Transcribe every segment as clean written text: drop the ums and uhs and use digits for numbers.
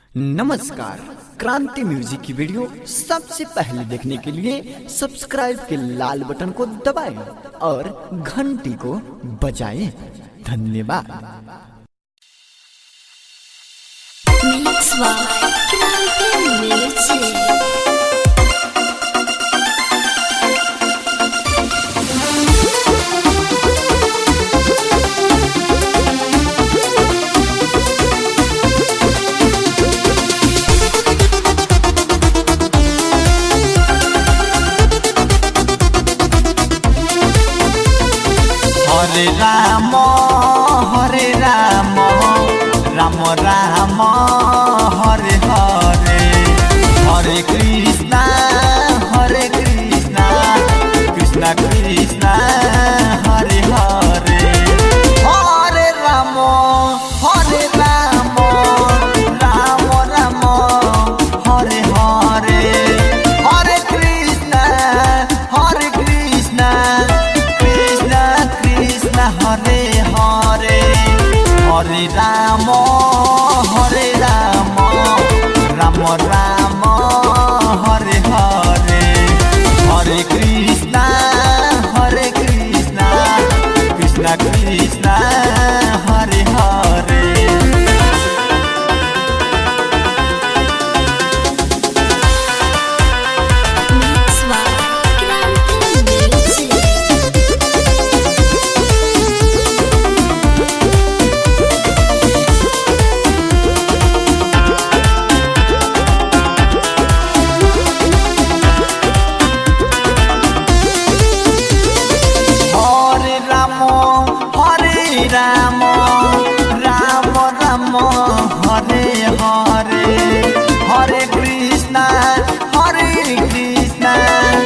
नमस्कार। क्रांति म्यूजिक की वीडियो सबसे पहले देखने के लिए सब्सक्राइब के लाल बटन को दबाएं और घंटी को बजाएं। धन्यवाद। Mix by Kranti music. Hare Ram Ram Ram Hare Hare, हरे कृष्णा कृष्णा कृष्णा हरे हरे। हरे राम राम राम हरे हरे, हरे कृष्णा कृष्णा कृष्णा हरे हरे। हरे राम राम राम हरे हरे, हरे Krishna Krishna Krishna Hare Hare. Mix by Kranti music. Ram Ram Ram Hare Hare, हरे कृष्णा कृष्णा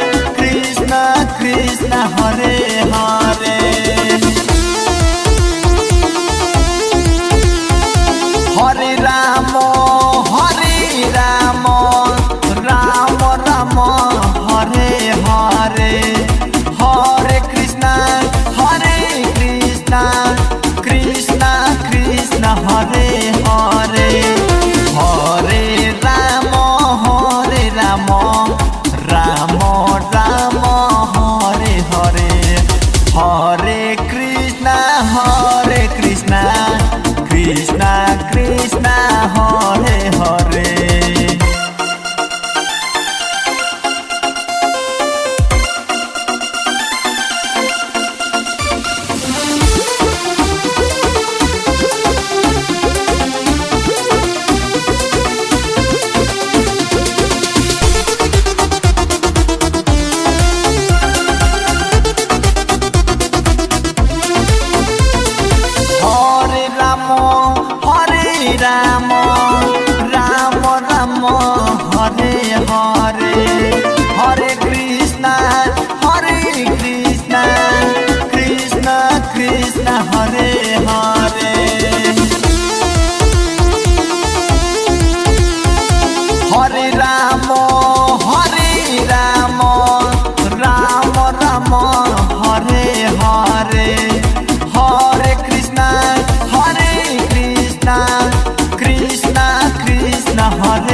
कृष्णा हरे हरे। हरे राम राम राम हरे हरे, हरे कृष्णा कृष्णा कृष्णा हरे हरे। हरे राम राम राम हरे हरे, हरे कृष्णा कृष्णा कृष्णा हरे हरे। राम राम राम हरे हरे, हरे कृष्णा कृष्णा कृष्णा हरे हरे। हरे राम राम राम हरे हरे, हरे कृष्णा कृष्णा कृष्णा हरे